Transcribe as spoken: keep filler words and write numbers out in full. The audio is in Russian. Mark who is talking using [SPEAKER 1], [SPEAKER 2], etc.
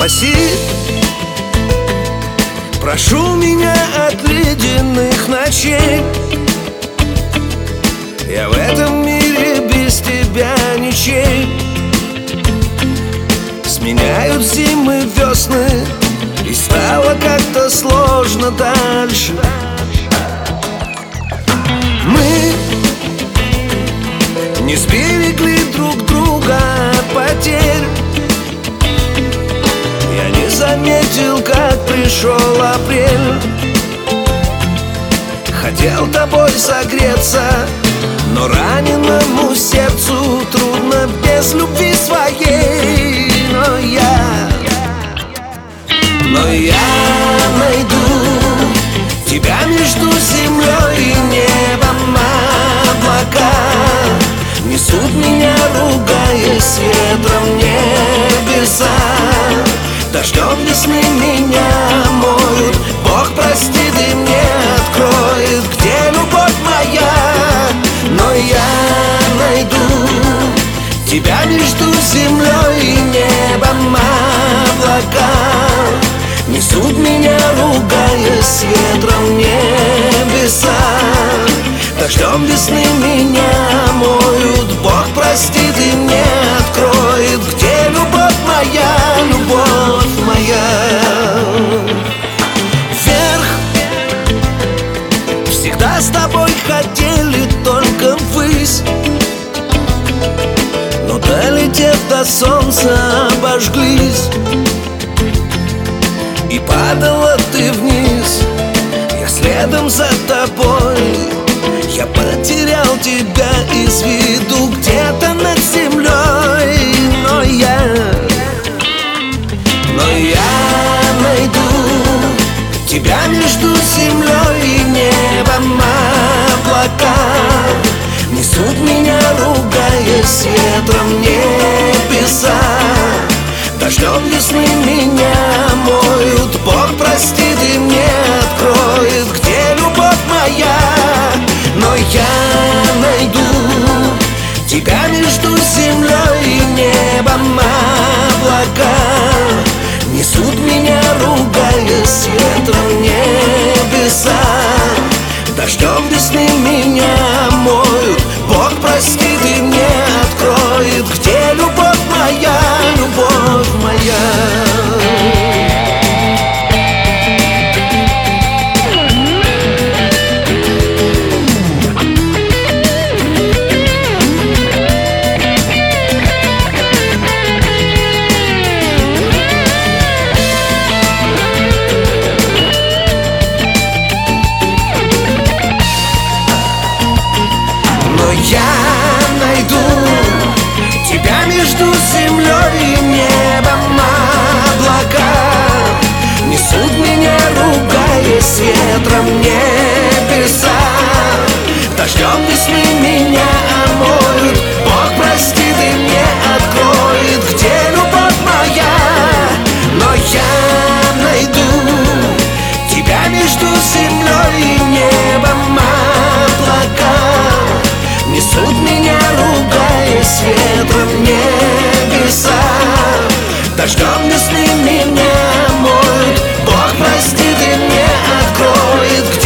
[SPEAKER 1] спаси. Прошу меня от ледяных ночей. Я в этом мире без тебя ничей. Сменяют зимы весны, и стало как-то сложно дальше. Мы не сберегли друг друга от потерь. Я не заметил, как пришел апрель. Хотел тобой согреться, но раненому сердцу трудно без любви своей. Но я, но я найду тебя между землей и небом. Облака несут меня, ругаясь ветром, небеса. Дождем весны меня моют. Бог простит и мне откроет, где любовь моя. Но я найду тебя между землей и небом. Облака несут меня, ругаясь ветром, небеса. Дождем весны меня моют. Бог простит и мне откроет, где любовь моя, любовь моя. Вверх всегда с тобой хотели только ввысь, но долетев до солнца обожглись. И падала ты вниз, я следом за тобой. Я потерял тебя из виду где-то над землей. Но я, но я найду тебя между землей и небом. Облака несут меня, ругаясь ветром, небеса. Дождем весны меня моют. Бог простит и мне откроет, где любовь моя. Но я найду тебя между землей и небом. Облака несут меня, ругаясь ветром, небеса. Дождем весны меня моют. Бог простит и мне откроет, где любовь моя, любовь моя. Я найду тебя между землей и небом. Облака несут меня, ругаясь ветром, небеса. Дождем весны меня омоют. Бог простит и мне откроет, где любовь моя. Но я найду тебя между землей и небом. Облака несут меня, ругаясь ветром, небеса. Дождем весны меня моют. Бог простит и мне откроет,